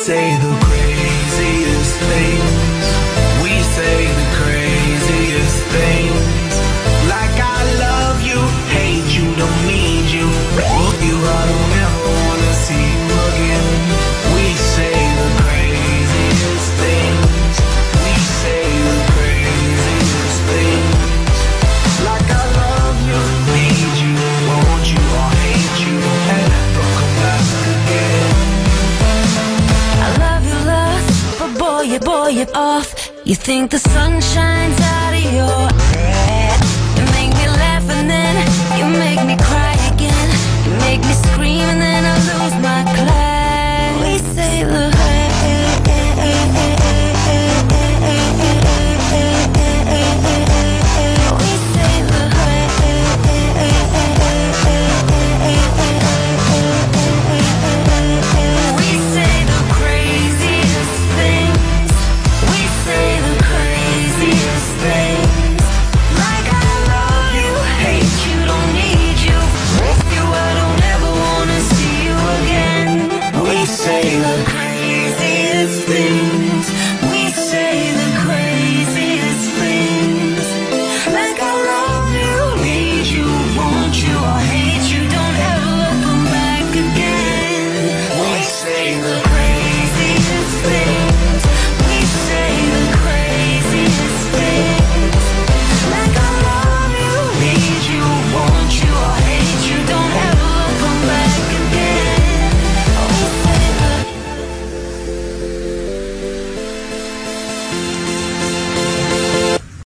say the craziest things. We say the craziest things. Like I love you, hate you, don't need you. Look you, I don't ever wanna see you again. We say the craziest things. We say the craziest things. Like I love you, need you, want you, or hate you, don't ever come back again. I love your lust, but boy, you're off. You think the sun shines out of your